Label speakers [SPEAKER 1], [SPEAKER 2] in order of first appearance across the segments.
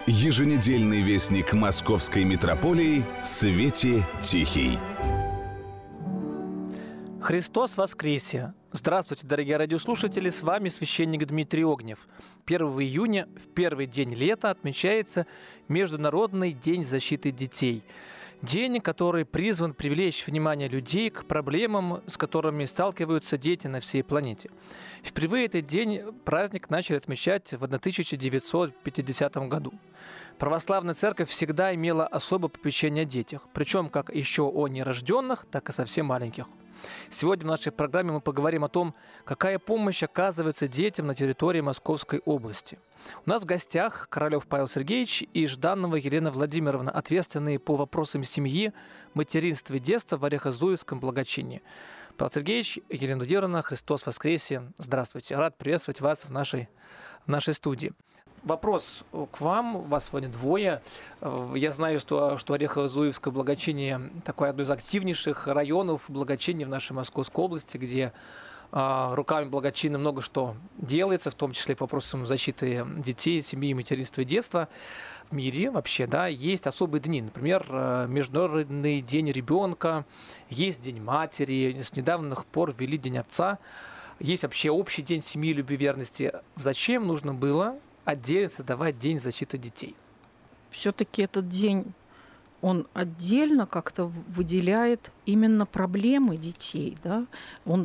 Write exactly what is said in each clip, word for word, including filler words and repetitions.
[SPEAKER 1] Еженедельный вестник Московской митрополии Свете Тихий.
[SPEAKER 2] Христос воскресе! Здравствуйте, дорогие радиослушатели, с вами священник Дмитрий Огнев. первого июня, в первый день лета, отмечается Международный день защиты детей. День, который призван привлечь внимание людей к проблемам, с которыми сталкиваются дети на всей планете. Впервые этот день праздник начали отмечать в тысяча девятьсот пятидесятом году. Православная церковь всегда имела особое попечение о детях, причем как еще о нерожденных, так и совсем маленьких. Сегодня в нашей программе мы поговорим о том, какая помощь оказывается детям на территории Московской области. У нас в гостях Королёв Павел Сергеевич и Жданова Елена Владимировна, ответственные по вопросам семьи, материнства и детства в Орехово-Зуевском благочинии. Павел Сергеевич, Елена Владимировна, Христос воскресе! Здравствуйте! Рад приветствовать вас в нашей, в нашей студии. Вопрос к вам, вас сегодня двое. Я знаю, что, что Орехово-Зуевское благочиние такое одно из активнейших районов благочиния в нашей Московской области, где а, руками благочина много что делается, в том числе по вопросам защиты детей, семьи, материнства и детства. В мире вообще, да, есть особые дни, например, Международный день ребенка, есть День матери, с недавних пор ввели День отца, есть вообще общий день семьи, любви, верности. Зачем нужно было отдельно создавать День защиты детей?
[SPEAKER 3] Все-таки этот день, он отдельно как-то выделяет именно проблемы детей. Да? Он,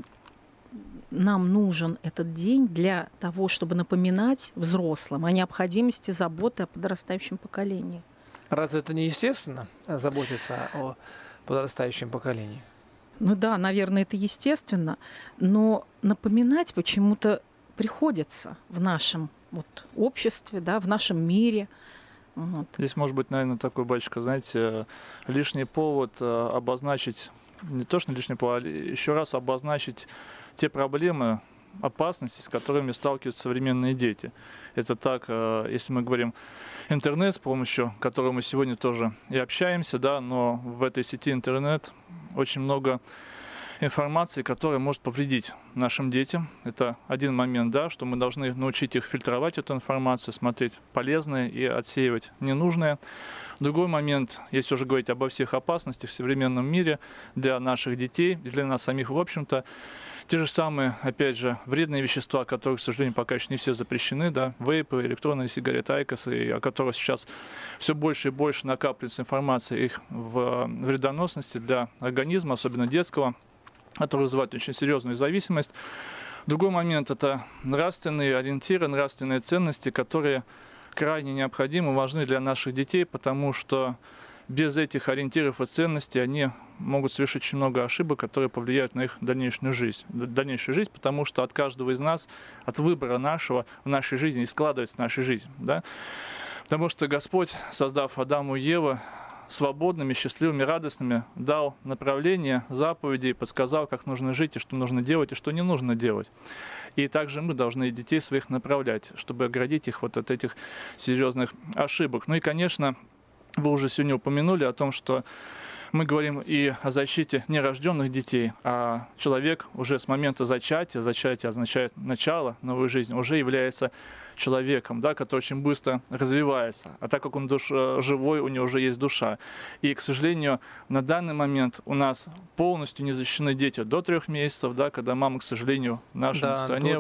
[SPEAKER 3] нам нужен этот день для того, чтобы напоминать взрослым о необходимости заботы о подрастающем поколении.
[SPEAKER 2] Разве это не естественно, заботиться о подрастающем поколении?
[SPEAKER 3] Ну да, наверное, это естественно, но напоминать почему-то приходится в нашем вот, обществе, да, в нашем мире. Вот.
[SPEAKER 4] Здесь может быть, наверное, такой, батюшка, знаете, лишний повод обозначить, не то что лишний повод, а еще раз обозначить те проблемы, опасности, с которыми сталкиваются современные дети. Это так, если мы говорим интернет, с помощью которого мы сегодня тоже и общаемся, да, но в этой сети интернет очень много информации, которая может повредить нашим детям. Это один момент, да, что мы должны научить их фильтровать эту информацию, смотреть полезное и отсеивать ненужное. Другой момент, если уже говорить обо всех опасностях в современном мире для наших детей и для нас самих, в общем-то, те же самые, опять же, вредные вещества, которые, к сожалению, пока еще не все запрещены, да, вейпы, электронные сигареты, айкосы, о которых сейчас все больше и больше накапливается информация их в вредоносности для организма, особенно детского, который вызывает очень серьезную зависимость. Другой момент – это нравственные ориентиры, нравственные ценности, которые крайне необходимы, важны для наших детей, потому что без этих ориентиров и ценностей они могут совершить очень много ошибок, которые повлияют на их дальнейшую жизнь. Дальнейшую жизнь, потому что от каждого из нас, от выбора нашего в нашей жизни и складывается наша жизнь. Да? Потому что Господь, создав Адаму и Еву, свободными, счастливыми, радостными, дал направление, заповеди, подсказал, как нужно жить и что нужно делать и что не нужно делать. И также мы должны детей своих направлять, чтобы оградить их вот от этих серьезных ошибок. Ну и, конечно, вы уже сегодня упомянули о том, что мы говорим и о защите нерожденных детей, а человек уже с момента зачатия, зачатие означает начало новой жизни, уже является человеком, да, который очень быстро развивается. А так как он душ, живой, у него уже есть душа. И, к сожалению, на данный момент у нас полностью не защищены дети до трех месяцев, да, когда мама, к сожалению, в нашей
[SPEAKER 2] да,
[SPEAKER 4] стране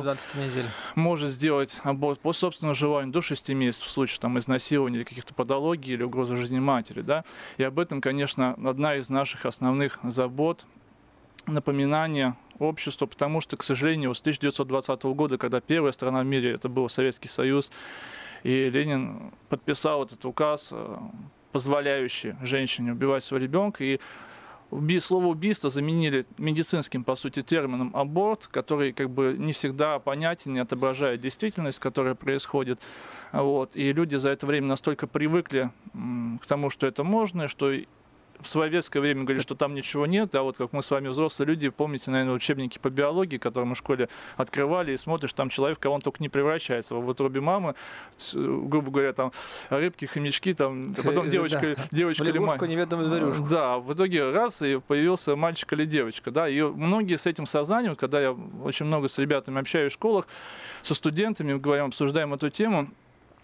[SPEAKER 4] может сделать аборт по собственному желанию до шести месяцев в случае там, изнасилования или каких-то патологий или угрозы жизни матери. Да. И об этом, конечно, одна из наших основных забот, напоминание обществу, потому что, к сожалению, с тысяча девятьсот двадцатого года, когда первая страна в мире, это был Советский Союз, и Ленин подписал этот указ, позволяющий женщине убивать своего ребенка, и слово «убийство» заменили медицинским, по сути, термином «аборт», который как бы не всегда понятен, не отображает действительность, которая происходит. Вот. И люди за это время настолько привыкли к тому, что это можно, что в советское время говорили, что там ничего нет, а вот как мы с вами взрослые люди, помните, наверное, учебники по биологии, которые мы в школе открывали, и смотришь, там человек в кого он только не превращается. В утробе мамы, грубо говоря, там рыбки, хомячки, там, потом девочка, да. девочка или мальчик.
[SPEAKER 2] Неведомую зверюшку.
[SPEAKER 4] Да, в итоге раз, и появился мальчик или девочка. Да, и многие с этим сознанием, когда я очень много с ребятами общаюсь в школах, со студентами, говорим, обсуждаем эту тему,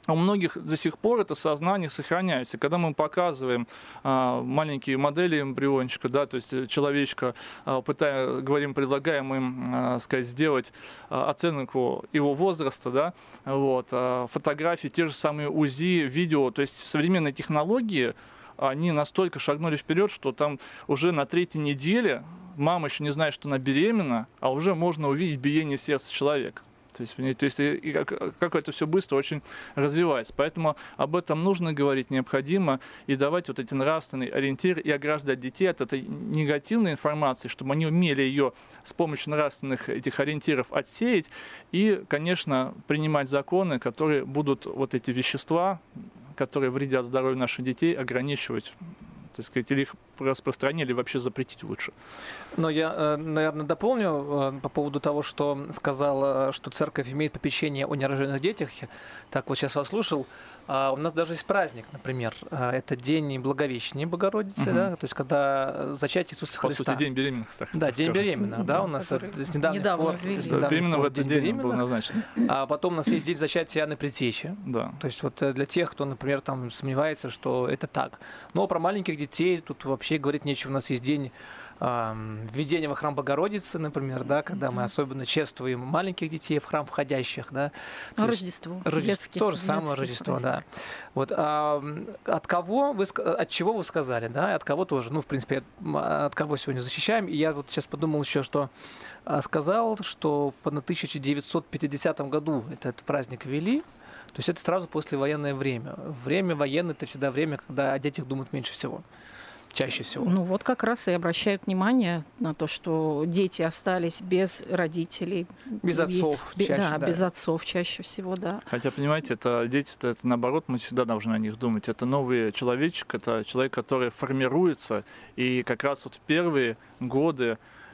[SPEAKER 4] А у многих до сих пор это сознание сохраняется. Когда мы показываем а, маленькие модели эмбриончика, да, то есть человечка, а, пытаем, говорим, предлагаем им, а, сказать, сделать а, оценку его возраста, да, вот, а, фотографии, те же самые УЗИ, видео, то есть современные технологии, они настолько шагнули вперед, что там уже на третьей неделе мама еще не знает, что она беременна, а уже можно увидеть биение сердца человека. То есть, то есть и, и как, как это все быстро очень развивается. Поэтому об этом нужно говорить, необходимо, и давать вот эти нравственные ориентиры и ограждать детей от этой негативной информации, чтобы они умели ее с помощью нравственных этих ориентиров отсеять и, конечно, принимать законы, которые будут вот эти вещества, которые вредят здоровью наших детей, ограничивать, так сказать, или их распространить, или вообще запретить лучше.
[SPEAKER 2] Но я, наверное, дополню по поводу того, что сказал, что церковь имеет попечение о нерожденных детях. Так вот сейчас вас слушал. У нас даже есть праздник, например, это День Благовещения Богородицы, угу. да, то есть когда зачатие Иисуса
[SPEAKER 4] По
[SPEAKER 2] Христа.
[SPEAKER 4] По сути, День беременных. Так,
[SPEAKER 2] да,
[SPEAKER 4] так
[SPEAKER 2] День
[SPEAKER 4] скажем.
[SPEAKER 2] беременных, да, у нас с недавних пор.
[SPEAKER 4] Именно в этот день был назначен.
[SPEAKER 2] А потом у нас есть День зачатия Иоанна Предтечи.
[SPEAKER 4] Да.
[SPEAKER 2] То есть вот для тех, кто, например, там сомневается, что это так. Но про маленьких детей тут вообще говорить нечего. У нас есть день введение во храм Богородицы, например, да, когда мы особенно чествуем маленьких детей в храм входящих, да.
[SPEAKER 3] То Рождество.
[SPEAKER 2] Рождество, то же самое Рождество, да. Вот а, от кого вы, от чего вы сказали, да, от кого тоже, ну, в принципе, от кого сегодня защищаем. И я вот сейчас подумал еще, что сказал, что в тысяча девятьсот пятидесятом году этот праздник ввели. То есть это сразу послевоенное время. Время военное – это всегда время, когда о детях думают меньше всего. Чаще всего.
[SPEAKER 3] Ну вот как раз и обращают внимание на то, что дети остались без родителей.
[SPEAKER 2] Без отцов
[SPEAKER 3] и,
[SPEAKER 2] чаще,
[SPEAKER 3] да,
[SPEAKER 2] да.
[SPEAKER 3] без отцов чаще всего, да.
[SPEAKER 4] Хотя, понимаете, это дети, это, это наоборот, мы всегда должны о них думать. Это новый человечек, это человек, который формируется, и как раз вот в первые годы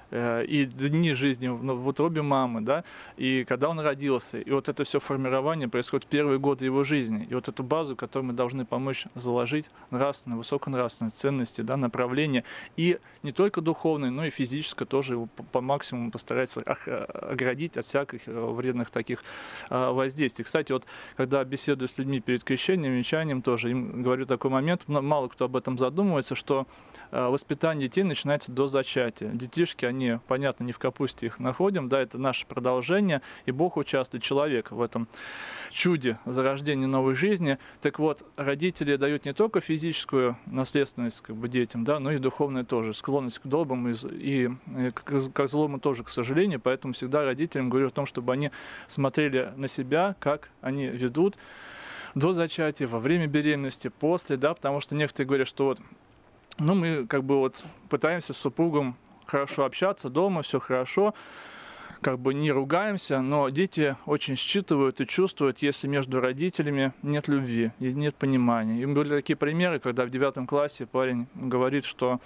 [SPEAKER 4] и дни жизни в утробе мамы, да, и когда он родился, и вот это все формирование происходит в первые годы его жизни, и вот эту базу, которую мы должны помочь заложить, нравственные, высоконравственные ценности, да, направления, и не только духовные, но и физическое тоже его по, по максимуму постараться оградить от всяких вредных таких воздействий. Кстати, вот когда беседую с людьми перед крещением, венчанием, тоже им говорю такой момент, мало кто об этом задумывается, что воспитание детей начинается до зачатия. Детишки, они они, понятно, не в капусте их находим, да, это наше продолжение, и Бог участвует, человек в этом чуде зарождения новой жизни. Так вот, родители дают не только физическую наследственность как бы детям, да, но и духовную тоже, склонность к добрым и, и, и к, к злому тоже, к сожалению, поэтому всегда родителям говорю о том, чтобы они смотрели на себя, как они ведут до зачатия, во время беременности, после, да, потому что некоторые говорят, что вот, ну, мы как бы вот пытаемся с супругом хорошо общаться дома, все хорошо, как бы не ругаемся, но дети очень считывают и чувствуют, если между родителями нет любви, нет понимания. И были такие примеры, когда в девятом классе парень говорит, что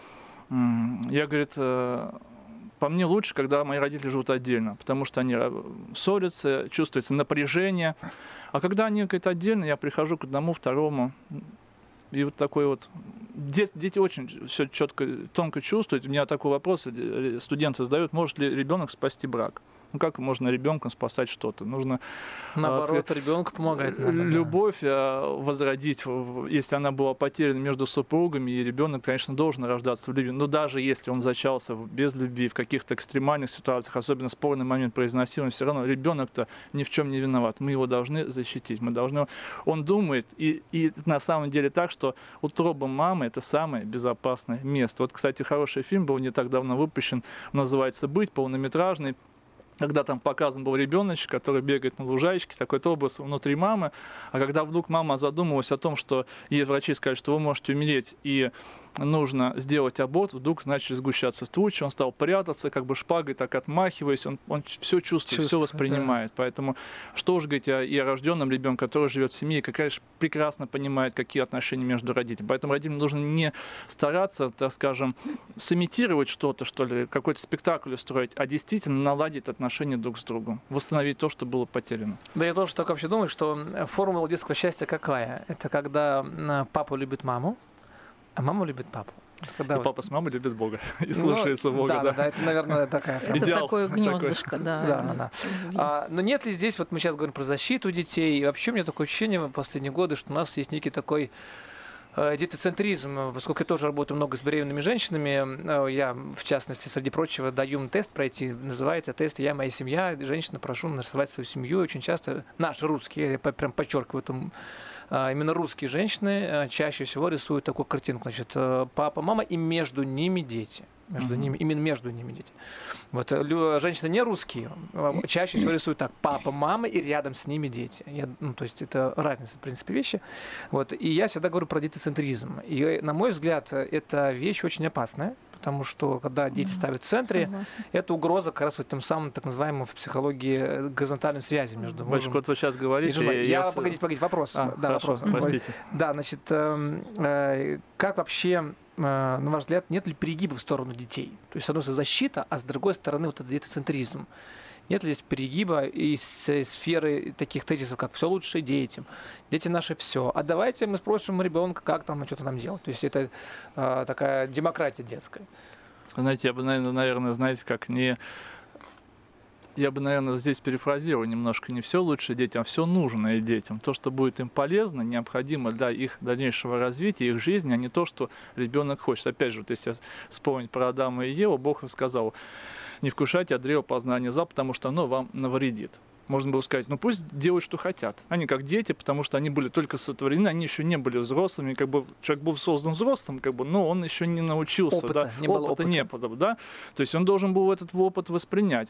[SPEAKER 4] я, говорит, по мне лучше, когда мои родители живут отдельно, потому что они ссорятся, чувствуется напряжение. А когда они, говорит, отдельно, я прихожу к одному, второму. И вот такой вот... Дети, дети очень все четко, тонко чувствуют. У меня такой вопрос студенты задают, может ли ребенок спасти брак? Ну как можно ребенком спасать что-то? Нужно
[SPEAKER 2] наоборот, ребенку помогать. Надо,
[SPEAKER 4] любовь
[SPEAKER 2] да.
[SPEAKER 4] возродить, если она была потеряна между супругами, и ребенок, конечно, должен рождаться в любви. Но даже если он зачался без любви, в каких-то экстремальных ситуациях, особенно спорный момент произносимый, все равно ребенок-то ни в чем не виноват. Мы его должны защитить. Мы должны... Он думает, и, и на самом деле так, что утроба мамы — это самое безопасное место. Вот, кстати, хороший фильм был не так давно выпущен, называется «Быть», полнометражный, когда там показан был ребеночек, который бегает на лужайке, такой образ внутри мамы, а когда вдруг мама задумалась о том, что ей врачи сказали, что вы можете умереть, и нужно сделать аборт, вдруг начали сгущаться тучи, он стал прятаться, как бы шпагой так отмахиваясь, он, он все чувствует, чувствует, все воспринимает. Да. Поэтому что уж говорить о, и о рожденном ребенке, который живет в семье, и, конечно, прекрасно понимает, какие отношения между родителями. Поэтому родителям нужно не стараться, так скажем, сымитировать что-то, что ли, какой-то спектакль устроить, а действительно наладить отношения друг с другом, восстановить то, что было потеряно.
[SPEAKER 2] Да, я тоже так вообще думаю, что формула детского счастья какая? Это когда папа любит маму, а мама любит папу. Когда
[SPEAKER 4] и
[SPEAKER 2] вот-
[SPEAKER 4] папа с мамой любят Бога и
[SPEAKER 2] Ну,
[SPEAKER 4] слушаются Бога.
[SPEAKER 2] Да, да, да, это, наверное, такая...
[SPEAKER 3] Это
[SPEAKER 4] Идеал
[SPEAKER 3] такое
[SPEAKER 4] такой.
[SPEAKER 3] гнездышко, да.
[SPEAKER 2] Да, да. А, но нет ли здесь, вот мы сейчас говорим про защиту детей, и вообще у меня такое ощущение в последние годы, что у нас есть некий такой э, детоцентризм, поскольку я тоже работаю много с беременными женщинами, э, я, в частности, среди прочего, даю им тест пройти, называется тест «Я, моя семья», женщина, прошу нарисовать свою семью, и очень часто наши русские, я по- прям подчеркиваю эту а, именно русские женщины э, чаще всего рисуют такую картинку, значит, э, папа, мама и между ними дети. Между
[SPEAKER 4] Мгм.
[SPEAKER 2] ними, именно между ними дети. Вот э, лю- женщины не русские, э, чаще всего рисуют так: папа, мама и рядом с ними дети. Я, ну, то есть это разница, в принципе, вещи. Вот. И я всегда говорю про детоцентризм. И, э, на мой взгляд, э, эта вещь очень опасная, потому что когда дети
[SPEAKER 3] Да,
[SPEAKER 2] ставят в центре,
[SPEAKER 3] Согласна.
[SPEAKER 2] это угроза как раз вот тем самым так называемым в психологии э, горизонтальным связям между
[SPEAKER 4] Батюшка,
[SPEAKER 2] мужем
[SPEAKER 4] вот вы сейчас
[SPEAKER 2] и
[SPEAKER 4] говорите.
[SPEAKER 2] женой.
[SPEAKER 4] и
[SPEAKER 2] Я,
[SPEAKER 4] с-
[SPEAKER 2] погодите, погодите, вопрос.
[SPEAKER 4] А,
[SPEAKER 2] да,
[SPEAKER 4] хорошо,
[SPEAKER 2] вопрос.
[SPEAKER 4] простите.
[SPEAKER 2] Да, значит, эм, э, как вообще, э, на ваш взгляд, нет ли перегиба в сторону детей? То есть, с одной стороны, защита, а с другой стороны, вот этот детоцентризм. Нет ли здесь перегиба из э, сферы таких тезисов, как «все лучше детям», «дети наши все», а давайте мы спросим ребенка, как там, что-то нам делать. То есть это э, такая демократия детская.
[SPEAKER 4] Знаете, я бы, наверное, наверное, знаете, как не... Я бы, наверное, здесь перефразировал немножко: не все лучше детям, а все нужное детям. То, что будет им полезно, необходимо для их дальнейшего развития, их жизни, а не то, что ребенок хочет. Опять же, вот если вспомнить про Адама и Еву, Бог сказал: не вкушайте от древа познания зла, потому что оно вам навредит. Можно было сказать: ну пусть делают, что хотят. Они как дети, потому что они были только сотворены, они еще не были взрослыми, как бы человек был создан взрослым, как бы, но он еще не научился,
[SPEAKER 2] Опыта,
[SPEAKER 4] да,
[SPEAKER 2] не было
[SPEAKER 4] опыта
[SPEAKER 2] опыта.
[SPEAKER 4] не было, да, то есть он должен был этот опыт воспринять,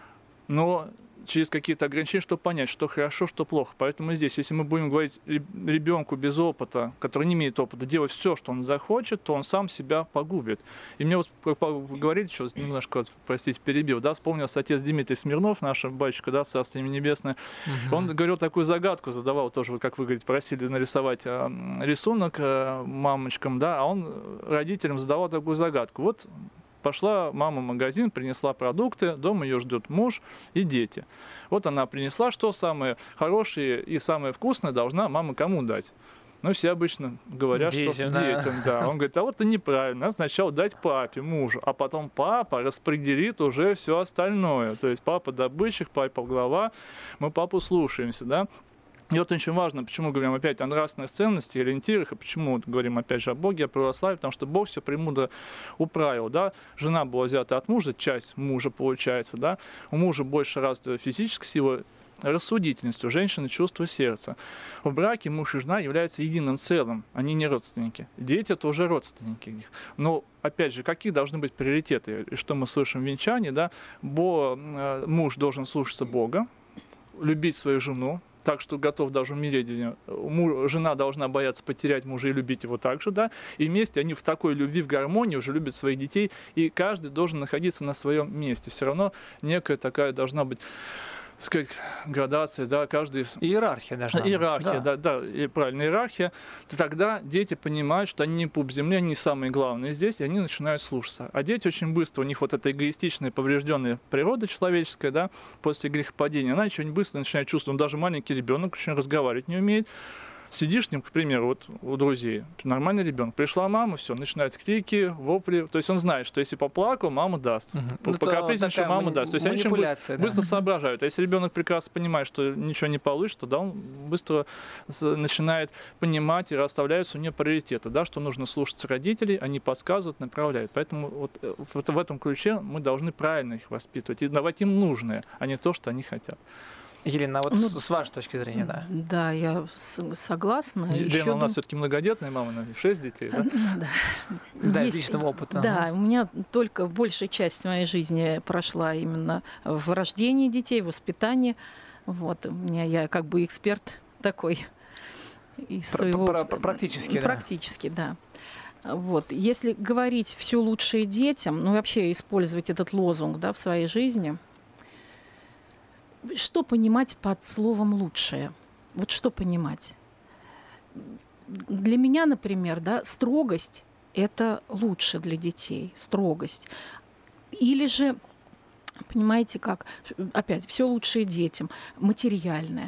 [SPEAKER 4] но через какие-то ограничения, чтобы понять, что хорошо, что плохо. Поэтому здесь, если мы будем говорить ребенку без опыта, который не имеет опыта, делать все, что он захочет, то он сам себя погубит. И мне вот говорили, что немножко, вот, простите, перебил, да, вспомнился отец Дмитрий Смирнов, наш батюшка, да, Царство ему небесное.
[SPEAKER 2] Мгм.
[SPEAKER 4] Он говорил такую загадку, задавал тоже, вот как вы говорите, просили нарисовать э, рисунок э, мамочкам, да, а он родителям задавал такую загадку. Вот пошла мама в магазин, принесла продукты, дома ее ждет муж и дети. Вот она принесла, что самое хорошее и самое вкусное должна мама кому дать? Ну, все обычно говорят,
[SPEAKER 2] Детям,
[SPEAKER 4] что
[SPEAKER 2] да.
[SPEAKER 4] детям, да. Он говорит: а вот это неправильно, надо сначала дать папе, мужу, а потом папа распределит уже все остальное. То есть папа добытчик, папа глава, мы папу слушаемся, да. И вот очень важно, почему говорим опять о нравственных ценностях, ориентирах, и почему вот говорим опять же о Боге, о православии, потому что Бог все премудро управил, да, жена была взята от мужа, часть мужа получается, да, у мужа больше развита физическая сила, рассудительность, у женщины чувство сердца. В браке муж и жена являются единым целым, они не родственники. Дети — это уже родственники их. Но, опять же, какие должны быть приоритеты? И что мы слышим в венчании, да, Бо, э, муж должен слушаться Бога, любить свою жену, так что готов даже умереть. Муж, жена должна бояться потерять мужа и любить его так же, да, и вместе они в такой любви, в гармонии уже любят своих детей, и каждый должен находиться на своем месте. Все равно некая такая должна быть, так сказать, градация, да, каждый...
[SPEAKER 2] Иерархия должна быть,
[SPEAKER 4] Иерархия,
[SPEAKER 2] да.
[SPEAKER 4] да, да, и правильно, иерархия. То тогда дети понимают, что они не пуп земли, они не самые главные здесь, и они начинают слушаться. А дети очень быстро, у них вот эта эгоистичная, поврежденная природа человеческая, да, после грехопадения, она очень быстро начинает чувствовать. Даже маленький ребенок очень разговаривать не умеет. Сидишь с ним, к примеру, вот у друзей, нормальный ребенок, пришла мама, все, начинаются крики, вопли, то есть он знает, что если поплакал, мама даст,
[SPEAKER 2] Мгм.
[SPEAKER 4] по
[SPEAKER 2] Ну, это
[SPEAKER 4] покапризничал,
[SPEAKER 2] такая
[SPEAKER 4] мама
[SPEAKER 2] мани-
[SPEAKER 4] даст, то есть они очень быстро,
[SPEAKER 2] манипуляция, да.
[SPEAKER 4] быстро соображают, а если ребенок прекрасно понимает, что ничего не получится, да, он быстро с- начинает понимать и расставляются у него приоритеты, да, что нужно слушаться родителей, они подсказывают, направляют, поэтому вот э, в, в этом ключе мы должны правильно их воспитывать и давать им нужное, а не то, что они хотят.
[SPEAKER 2] Елена, а вот
[SPEAKER 3] Ну,
[SPEAKER 2] с с вашей точки зрения, да.
[SPEAKER 3] Да, я с- согласна.
[SPEAKER 4] Лена
[SPEAKER 3] Ещё
[SPEAKER 4] у нас
[SPEAKER 3] дум-
[SPEAKER 4] все-таки многодетная мама, на шесть детей, да?
[SPEAKER 3] Да.
[SPEAKER 2] Да, из
[SPEAKER 3] Есть-
[SPEAKER 2] личного опыта.
[SPEAKER 3] Да, у меня только большая часть моей жизни прошла именно в рождении детей, в воспитании. Вот, у меня я как бы эксперт такой из
[SPEAKER 2] Пр-
[SPEAKER 3] своего...
[SPEAKER 2] пр- пр- практически, да.
[SPEAKER 3] Практически, да. Вот. Если говорить все лучшее детям, ну вообще использовать этот лозунг, да, в своей жизни, что понимать под словом «лучшее»? Вот что понимать? Для меня, например, да, строгость – это лучше для детей, строгость. Или же, понимаете как, опять, все лучшее детям, материальное.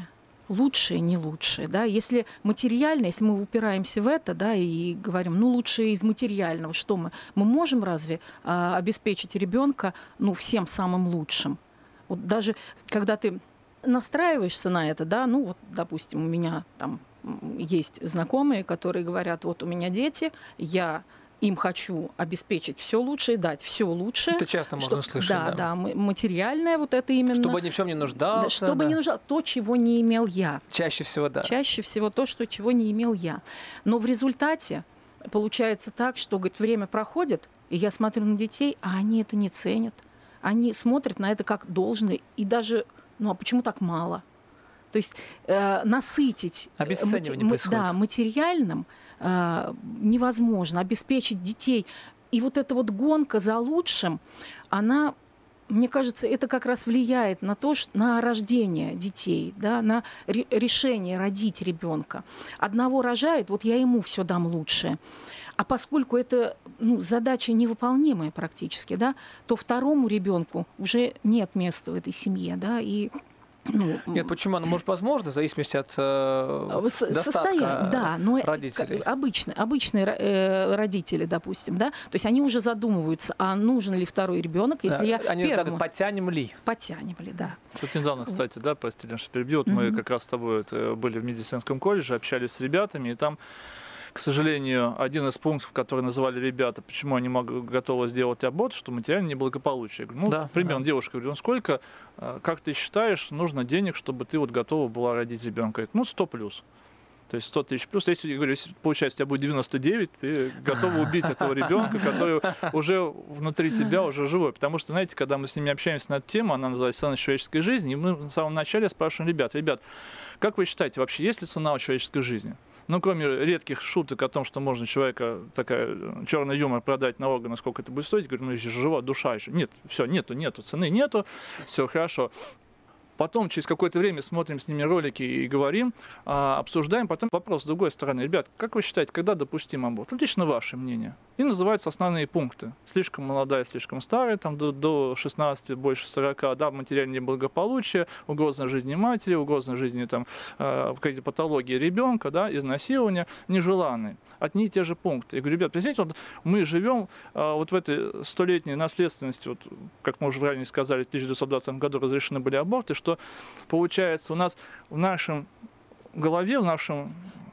[SPEAKER 3] лучшее, не лучшее, да, если материально, если мы упираемся в это, да, и говорим, ну, лучшее из материального, что мы, мы можем разве а, обеспечить ребенка, ну, всем самым лучшим? Вот даже когда ты настраиваешься на это, да, ну, вот, допустим, у меня там есть знакомые, которые говорят, вот у меня дети, я им хочу обеспечить все лучшее, дать все лучшее.
[SPEAKER 2] Это часто можно
[SPEAKER 3] что,
[SPEAKER 2] слышать.
[SPEAKER 3] Да,
[SPEAKER 2] да,
[SPEAKER 3] да, материальное вот это именно.
[SPEAKER 2] Чтобы ни в чем не нуждался.
[SPEAKER 3] Чтобы
[SPEAKER 2] да.
[SPEAKER 3] не нуждался, то, чего не имел я.
[SPEAKER 2] Чаще всего, да.
[SPEAKER 3] Чаще всего то, что, чего не имел я. Но в результате получается так, что, говорит, время проходит, и я смотрю на детей, а они это не ценят. Они смотрят на это как должное, и даже, ну а почему так мало? То есть э, насытить
[SPEAKER 2] Обесценивание
[SPEAKER 3] мати-
[SPEAKER 2] происходит.
[SPEAKER 3] да, материальным э, невозможно, обеспечить детей. И вот эта вот гонка за лучшим, она, мне кажется, это как раз влияет на то, что, на рождение детей, да, на ре- решение родить ребенка. Одного рожает, вот я ему все дам лучшее. А поскольку это, ну, задача невыполнимая практически, да, то второму ребенку уже нет места в этой семье, да, и
[SPEAKER 2] ну, нет, почему? Оно может возможно, в зависимости от э, достатка
[SPEAKER 3] да, но
[SPEAKER 2] родителей.
[SPEAKER 3] Обычные, обычные э, родители, допустим, да, то есть они уже задумываются, а нужен ли второй ребенок, если да, я
[SPEAKER 2] они
[SPEAKER 3] первому...
[SPEAKER 2] так, потянем ли?
[SPEAKER 3] Потянем ли, да.
[SPEAKER 4] Тут недавно, кстати, да, прости, Леша, перебью, вот mm-hmm. мы как раз с тобой это, были в медицинском колледже, общались с ребятами, и там, к сожалению, один из пунктов, который называли ребята, почему они могут, готовы сделать аборт, что материально неблагополучие. Я говорю, ну, да, примерно, да. Девушка говорит, ну сколько, как ты считаешь, нужно денег, чтобы ты вот готова была родить ребенка? Говорит, ну, сто плюс. То есть сто тысяч плюс. Если, я говорю, если получается, у тебя будет девяносто девять, ты готова убить этого ребенка, который уже внутри тебя, уже живой. Потому что, знаете, когда мы с ними общаемся на эту тему, она называется «Ценность человеческой жизни», и мы в самом начале спрашиваем ребят, ребят, как вы считаете, вообще есть ли цена у человеческой жизни? Ну, кроме редких шуток о том, что можно человека, такая, черный юмор продать на органы, сколько это будет стоить, говорю, ну, если жива душа еще. Нет, все, нету, нету, цены нету, все хорошо. Потом через какое-то время смотрим с ними ролики и говорим, обсуждаем. Потом вопрос с другой стороны. Ребят, как вы считаете, когда допустим аборт? Ну, лично ваше мнение. И называются основные пункты. Слишком молодая, слишком старая, там до, до шестнадцати, больше сорока, да, материальное неблагополучие, угроза жизни матери, угроза жизни там, какие-то патологии ребенка, да, изнасилования, нежеланные. Одни и те же пункты. Я говорю, ребят, представьте, вот мы живем вот в этой столетней наследственности, вот, как мы уже ранее сказали, в тысяча девятьсот двадцатом году разрешены были аборты, что получается у нас в нашем голове, в нашем,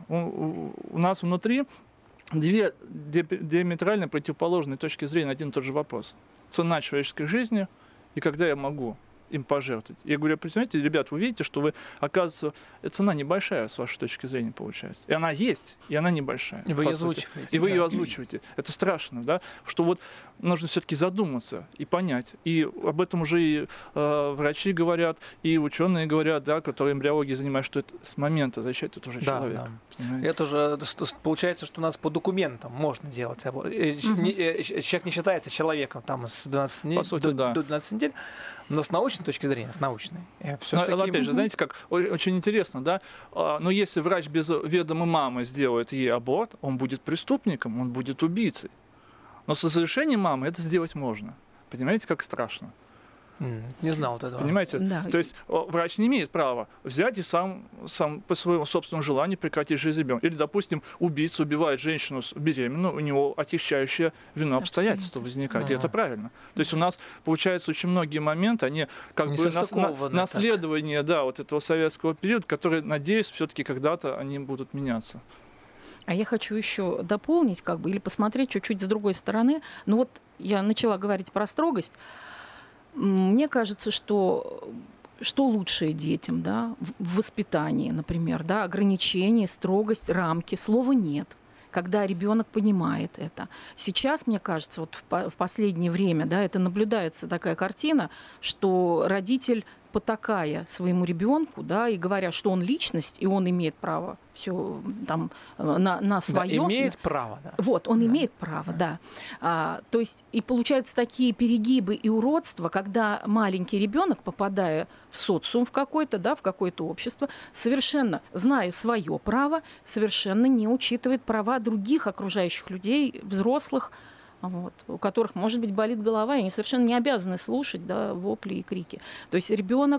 [SPEAKER 4] у, у нас внутри две диаметрально противоположные точки зрения на один и тот же вопрос. Цена человеческой жизни и когда я могу им пожертвовать. Я говорю, представляете, ребят, вы видите, что вы, оказывается, цена небольшая с вашей точки зрения получается. И она есть, и она небольшая.
[SPEAKER 2] И вы ее озвучиваете.
[SPEAKER 4] И вы
[SPEAKER 2] да.
[SPEAKER 4] ее озвучиваете. Это страшно, да? Что вот нужно все-таки задуматься и понять. И об этом уже и э, врачи говорят, и ученые говорят, да, которые эмбриологией занимаются, что это с момента зачатия это уже да, человек.
[SPEAKER 2] Да. Это уже получается, что у нас по документам можно делать аборт. Mm-hmm. Человек не считается человеком там с двенадцати дней
[SPEAKER 4] сути,
[SPEAKER 2] до,
[SPEAKER 4] да.
[SPEAKER 2] до двенадцати недель, но с научной точки зрения, с научной.
[SPEAKER 4] Но, опять же, знаете, как очень интересно, да? Но если врач без ведома мамы сделает ей аборт, он будет преступником, он будет убийцей. Но с разрешением мамы это сделать можно. Понимаете, как страшно?
[SPEAKER 2] Mm, не знал вот этого.
[SPEAKER 4] Понимаете?
[SPEAKER 3] Да.
[SPEAKER 4] То есть врач не имеет права взять и сам, сам по своему собственному желанию прекратить жизнь ребенка. Или, допустим, убийца убивает женщину беременную, у него отягчающее вину обстоятельства возникает. А-а-а. И это правильно. То есть у нас, получается, очень многие моменты, они как не бы нас, на, наследование да, вот этого советского периода, которые, надеюсь, все-таки когда-то они будут меняться.
[SPEAKER 3] А я хочу еще дополнить, как бы, или посмотреть чуть-чуть с другой стороны. Ну вот я начала говорить про строгость. Мне кажется, что что лучшее детям, да, в воспитании, например, да, ограничения, строгость, рамки, слова нет. Когда ребенок понимает это. Сейчас, мне кажется, вот в, в последнее время, да, это наблюдается такая картина, что родитель, потакая своему ребенку, да, и говоря, что он личность, и он имеет право все там на, на свое.
[SPEAKER 2] Да, имеет право, да.
[SPEAKER 3] Вот, он
[SPEAKER 2] да.
[SPEAKER 3] имеет право, да. А, то есть и получаются такие перегибы и уродства, когда маленький ребенок, попадая в социум в какой-то, да, в какое-то общество, совершенно зная свое право, совершенно не учитывает права других окружающих людей, взрослых, вот, у которых, может быть, болит голова, и они совершенно не обязаны слушать, да, вопли и крики. То есть ребенок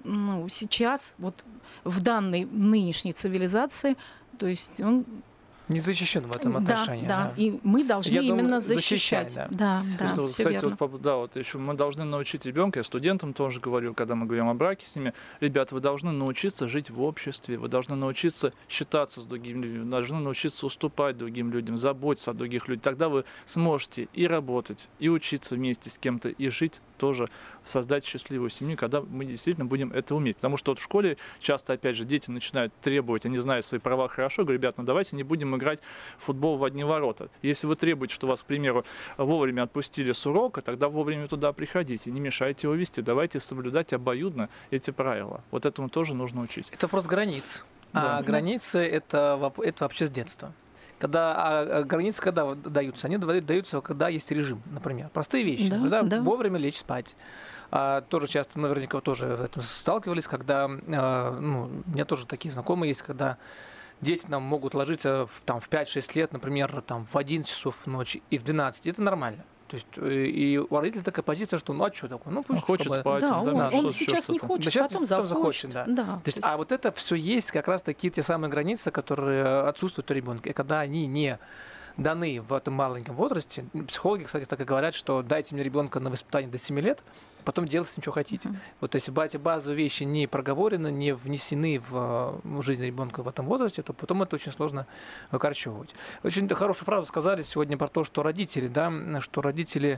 [SPEAKER 3] ну, сейчас, вот в данной нынешней цивилизации, то есть он...
[SPEAKER 2] Не защищен в этом отношении.
[SPEAKER 3] Да, да.
[SPEAKER 2] Да.
[SPEAKER 3] И мы должны
[SPEAKER 2] Я
[SPEAKER 3] именно
[SPEAKER 2] думаю,
[SPEAKER 3] защищать.
[SPEAKER 2] защищать,
[SPEAKER 3] да, да,
[SPEAKER 4] То
[SPEAKER 3] да,
[SPEAKER 4] есть,
[SPEAKER 3] всё
[SPEAKER 4] кстати,
[SPEAKER 3] верно.
[SPEAKER 4] вот, да, вот еще мы должны научить ребенка, я студентам тоже говорю, когда мы говорим о браке с ними, ребят, вы должны научиться жить в обществе, вы должны научиться считаться с другими людьми, вы должны научиться уступать другим людям, заботиться о других людях. Тогда вы сможете и работать, и учиться вместе с кем-то, и жить тоже, создать счастливую семью, когда мы действительно будем это уметь. Потому что вот в школе часто, опять же, дети начинают требовать, они знают свои права хорошо, говорят, ребят, ну давайте не будем играть в футбол в одни ворота. Если вы требуете, что вас, к примеру, вовремя отпустили с урока, тогда вовремя туда приходите, не мешайте его вести, давайте соблюдать обоюдно эти правила. Вот этому тоже нужно учить.
[SPEAKER 2] Это вопрос границ.
[SPEAKER 4] Да.
[SPEAKER 2] А границы это, воп- это вообще с детства. Когда а границы когда вот даются? Они даются, когда есть режим, например. Простые вещи.
[SPEAKER 3] Да,
[SPEAKER 2] Например,
[SPEAKER 3] да.
[SPEAKER 2] Вовремя лечь спать. А, тоже часто, наверняка, тоже в этом сталкивались, когда а, ну, у меня тоже такие знакомые есть, когда дети нам могут ложиться в, там, в пять-шесть лет, например, там, в одиннадцать часов ночи и в двенадцать. Это нормально. То есть и у родителей такая позиция, что ну а что такое? Ну, пусть
[SPEAKER 4] Он хочет
[SPEAKER 2] как бы,
[SPEAKER 4] спать.
[SPEAKER 3] Да, он,
[SPEAKER 2] да,
[SPEAKER 3] он
[SPEAKER 4] что-то,
[SPEAKER 3] сейчас не
[SPEAKER 4] что-то.
[SPEAKER 3] хочет,
[SPEAKER 2] Да, сейчас
[SPEAKER 3] потом
[SPEAKER 2] потом
[SPEAKER 3] захочет.
[SPEAKER 2] захочет,
[SPEAKER 3] да.
[SPEAKER 2] То есть, а вот это все есть как раз такие те самые границы, которые отсутствуют у ребенка. И когда они не даны в этом маленьком возрасте, психологи, кстати, так и говорят, что дайте мне ребенка на воспитание до семи лет, потом делайте с ним, что хотите.
[SPEAKER 3] Мгм.
[SPEAKER 2] Вот если эти базовые вещи не проговорены, не внесены в э, жизнь ребенка в этом возрасте, то потом это очень сложно выкорчевывать. Очень хорошую фразу сказали сегодня про то, что родители, да, что родители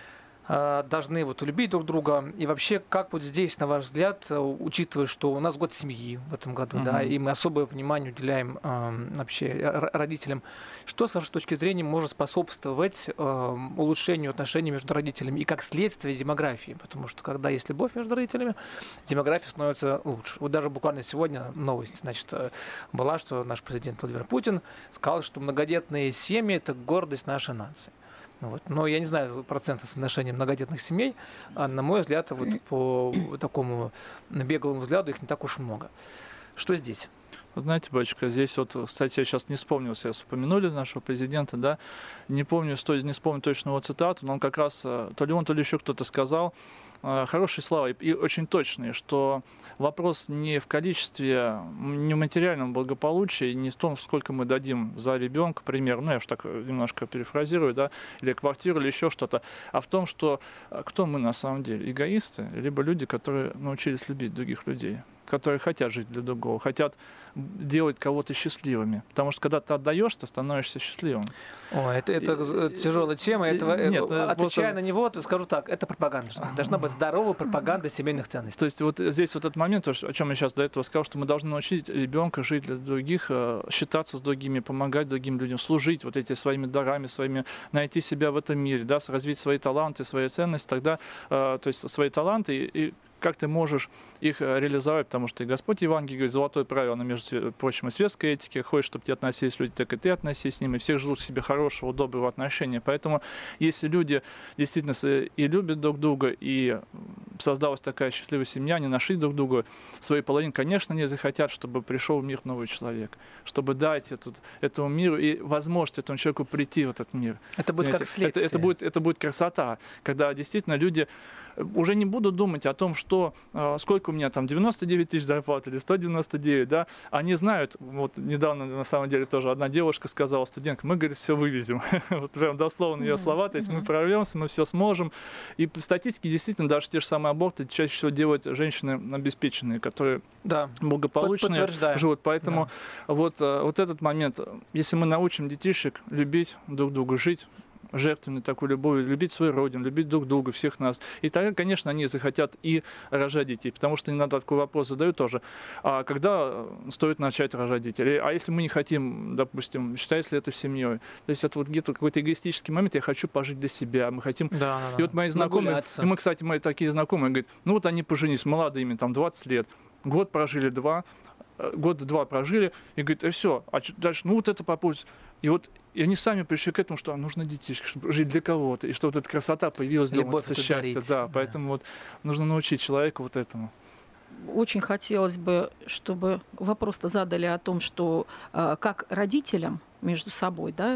[SPEAKER 2] э, должны вот любить друг друга. И вообще, как вот здесь, на ваш взгляд, э, учитывая, что у нас год семьи в этом году,
[SPEAKER 4] Мгм.
[SPEAKER 2] да, и мы особое внимание уделяем э, вообще р- родителям, что, с вашей точки зрения, может способствовать э, улучшению отношений между родителями и, как следствие, демографии? Потому что, когда есть любовь между родителями, демография становится лучше. Вот даже буквально сегодня новость, значит, э, была, что наш президент Владимир Путин сказал, что многодетные семьи – это гордость нашей нации. Вот. Но я не знаю процента соотношения многодетных семей, а на мой взгляд, вот по такому беглому взгляду их не так уж и много. Что здесь?
[SPEAKER 4] Знаете, батюшка, здесь вот, кстати, я сейчас не вспомнил, сейчас упомянули нашего президента, да, не помню, сто- не вспомню точно его цитату, но он как раз, э, то ли он, то ли еще кто-то сказал, э, хорошие слова и, и очень точные, что вопрос не в количестве, м, не в материальном благополучии, не в том, сколько мы дадим за ребенка, к примеру, ну, я уж так немножко перефразирую, да, или квартиру, или еще что-то, а в том, что э, кто мы на самом деле, эгоисты, либо люди, которые научились любить других людей, которые хотят жить для другого, хотят делать кого-то счастливыми. Потому что когда ты отдаешь, ты становишься счастливым.
[SPEAKER 2] О, это, это
[SPEAKER 4] И-
[SPEAKER 2] тяжелая тема.
[SPEAKER 4] и-
[SPEAKER 2] Это,
[SPEAKER 4] нет,
[SPEAKER 2] э,
[SPEAKER 4] э,
[SPEAKER 2] отвечая
[SPEAKER 4] просто-
[SPEAKER 2] на него, то скажу так, это пропаганда. Должна быть здоровая пропаганда семейных ценностей.
[SPEAKER 4] То есть вот здесь вот этот момент, то, что- о чем я сейчас до этого сказал, что мы должны научить ребенка жить для других, э, считаться с другими, помогать другим людям, служить вот эти своими дарами, своими, найти себя в этом мире, да, развить свои таланты, свои ценности, тогда, э, то есть свои таланты и, и как ты можешь их э, реализовать, потому что и Господь Евангелие говорит, золотое правило, оно, между прочим, и светской этики, хочешь, чтобы тебе относились люди, так и ты относись с ними, всех ждут себе хорошего, доброго отношения. Поэтому, если люди действительно с- и любят друг друга, и создалась такая счастливая семья, они нашли друг друга, свои половины, конечно, они захотят, чтобы пришел в мир новый человек, чтобы дать этот, этому миру и возможность этому человеку прийти в этот мир.
[SPEAKER 2] Это будет как
[SPEAKER 4] Понимаете,
[SPEAKER 2] следствие.
[SPEAKER 4] Это, это, будет, это будет красота, когда действительно люди уже не будут думать о том, что э, сколько у меня там девяносто девять тысяч зарплат или сто девяносто девять, да, они знают, вот недавно на самом деле тоже одна девушка сказала, студентка, мы, говорит, все вывезем, вот прям дословно ее слова, то есть мы прорвемся, мы все сможем, и по статистике действительно даже те же самые аборты чаще всего делают женщины обеспеченные, которые
[SPEAKER 2] Да.
[SPEAKER 4] благополучные
[SPEAKER 2] Подтверждаю.
[SPEAKER 4] живут, поэтому вот, э, вот этот момент, если мы научим детишек любить друг друга, жить жертвенной такой любовью, любить свою родину, любить друг друга, всех нас. И тогда, конечно, они захотят и рожать детей, потому что иногда такой вопрос задают тоже, а когда стоит начать рожать детей? А если мы не хотим, допустим, считается ли это семьей? То есть это вот где-то какой-то эгоистический момент, я хочу пожить для себя, мы хотим...
[SPEAKER 2] Да, да, да.
[SPEAKER 4] И вот мои знакомые,
[SPEAKER 2] Нагуляться.
[SPEAKER 4] и мы, кстати, мои такие знакомые, говорят, ну вот они поженились молодыми, там двадцать лет, год прожили, два, э, год-два прожили, и говорят, и все, а чё дальше, ну вот это попозже. И вот и они сами пришли к этому, что нужно детишки, чтобы жить для кого-то, и что вот эта красота появилась дома,
[SPEAKER 2] Любовь
[SPEAKER 4] это
[SPEAKER 2] это
[SPEAKER 4] счастье,
[SPEAKER 2] дарить,
[SPEAKER 4] да,
[SPEAKER 2] да.
[SPEAKER 4] поэтому вот нужно научить человека вот этому.
[SPEAKER 3] Очень хотелось бы, чтобы вопрос-то задали о том, что э, как родителям между собой, да,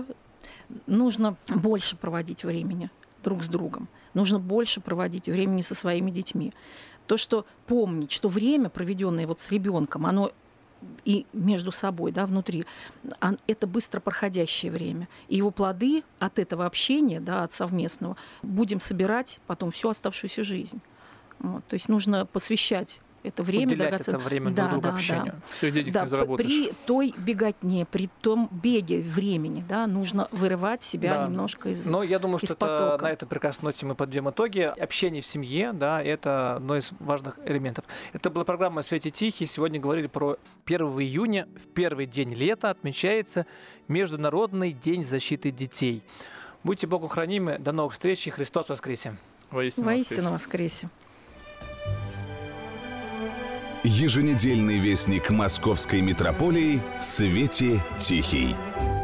[SPEAKER 3] нужно больше проводить времени друг с другом, нужно больше проводить времени со своими детьми. То, что помнить, что время, проведенное вот с ребенком, оно и между собой, да, внутри, это быстро проходящее время. И его плоды от этого общения, да, от совместного, будем собирать потом всю оставшуюся жизнь. Вот. То есть нужно посвящать это время,
[SPEAKER 2] уделять это время
[SPEAKER 3] да,
[SPEAKER 2] друг другу
[SPEAKER 3] да,
[SPEAKER 2] общению.
[SPEAKER 3] Да.
[SPEAKER 4] Всех денег
[SPEAKER 3] да,
[SPEAKER 4] не заработаешь.
[SPEAKER 3] При той беготне, при том беге времени, да, нужно вырывать себя
[SPEAKER 2] Да.
[SPEAKER 3] немножко из
[SPEAKER 2] Но я думаю, что это,
[SPEAKER 3] потока.
[SPEAKER 2] на этой прекрасной ноте мы подведем итоги. Общение в семье, да, это одно из важных элементов. Это была программа «Свете Тихий». Сегодня говорили про первого июня, в первый день лета отмечается Международный день защиты детей. Будьте Богу хранимы. До новых встреч. И Христос воскресе!
[SPEAKER 4] Воистину,
[SPEAKER 3] Воистину
[SPEAKER 4] воскресе.
[SPEAKER 3] воскресе.
[SPEAKER 1] Еженедельный вестник Московской митрополии «Свете Тихий».